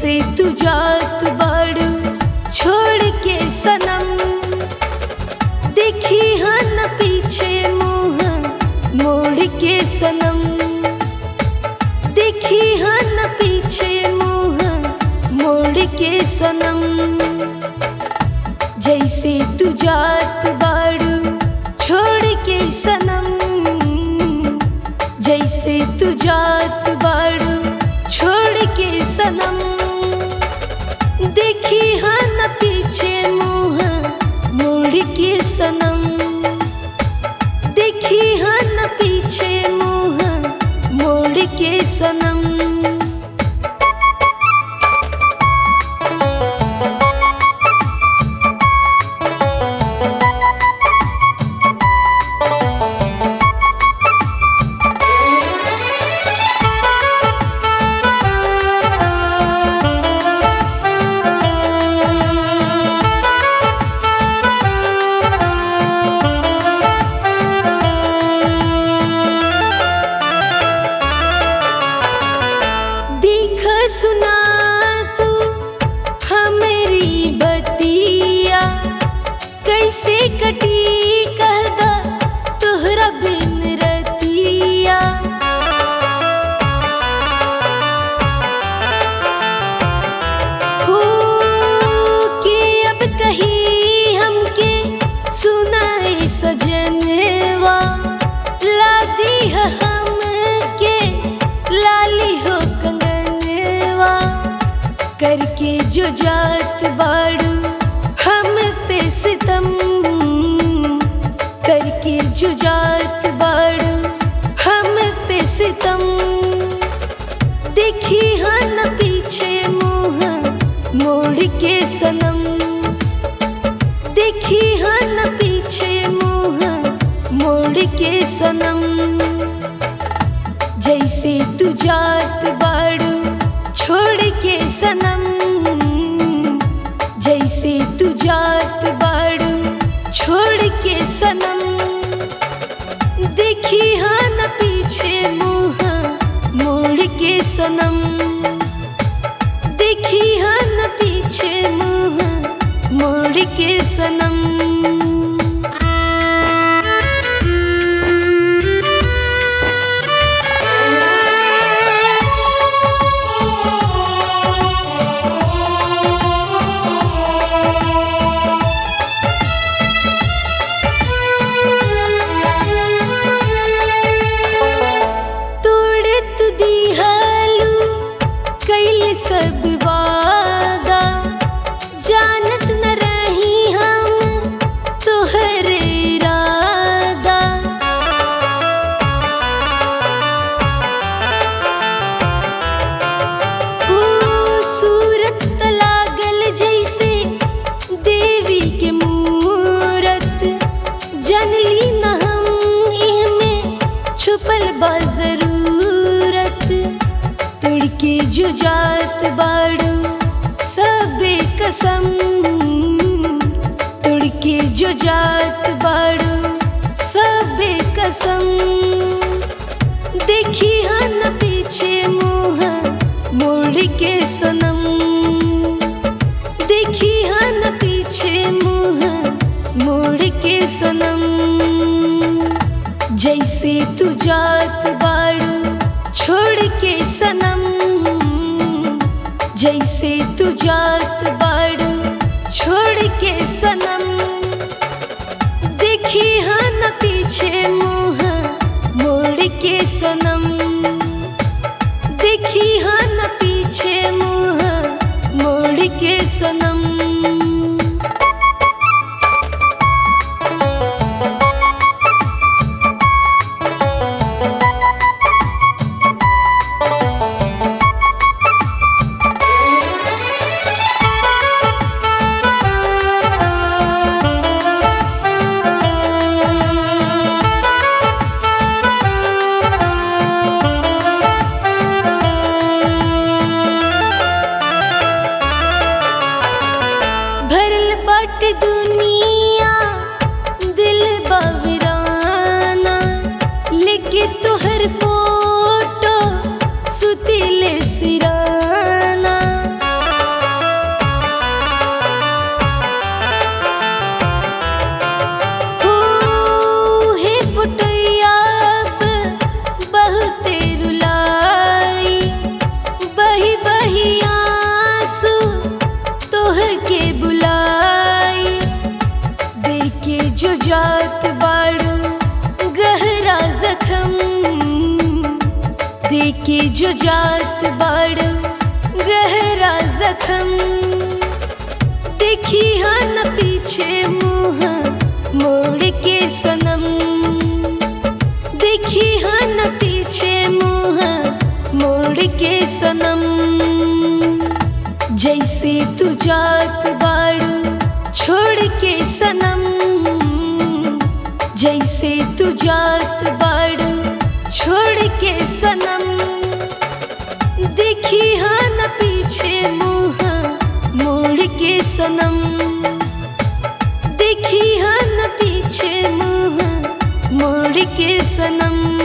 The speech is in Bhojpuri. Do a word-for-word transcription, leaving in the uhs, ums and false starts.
जैसे तू जात बाड़ू छोड़ के सनम, देखी हाँ न पीछे मुँह मोड़ के सनम, देखी हाँ न पीछे मुँह मोड़ के सनम। जैसे तू जात बाड़ू छोड़ के सनम, जैसे तू जात बाड़ू छोड़ के सनम, देखी हाँ न पीछे मुँह मोड़ के सनम, देखी हाँ न पीछे मुँह मोड़ के सनम। सुना तू हमारी बतिया, कैसे कटी कहदा तोहरा बिन रतिया। हो कि अब कही हमके सुनाए सजनवा, लादी है हमके लाली हो करके जो जात बाड़ू हम पे सितम, करके जो जात बाड़ू हम पे सितम, देखी हाँ न पीछे मुँह मोड़ के सनम, देखी हाँ न पीछे मुँह मोड़ के सनम। जैसे तू जात बाड़ू छोड़ के सनम, जैसे तू जात बाड़ू छोड़ के सनम, देखी हाँ न पीछे मुँह मोड़ के सनम, देखी हाँ न पीछे मुँह मोड़ के सनम। सब वादा जानत न रही हम तोहरे इरादा, ओ सूरत लागल जैसे देवी के मूरत, जनली न हम इहमें छुपल बा जरूरत। तोड़ के जो जात बाड़ू सबे कसम, तोड़ के जो जात बाड़ू सबे कसम, देखी हाँ न पीछे मुँह मोड़ के सनम, देखी हाँ न पीछे मुँह मोड़ के सनम। जैसे तू जात बाड़ू छोड़ के सनम, जैसे तू जात बाड़ू छोड़ के सनम, देखी हाँ न पीछे मुँह मोड़ के सनम, देखी हाँ न पीछे मुँह मोड़ के सनम। के जो जात बाड़ गहरा जख्म, देखी हाँ न पीछे मुँह मोड़ के सनम, देखी हाँ न पीछे मुँह मोड़ के सनम। जैसे तू जात बाड़ू छोड़ के सनम, जैसे तू जात बाड़ू छोड़ के सनम, देखी हाँ न पीछे मुँह मोड़ के सनम, देखी हाँ न पीछे मुँह मोड़ के सनम।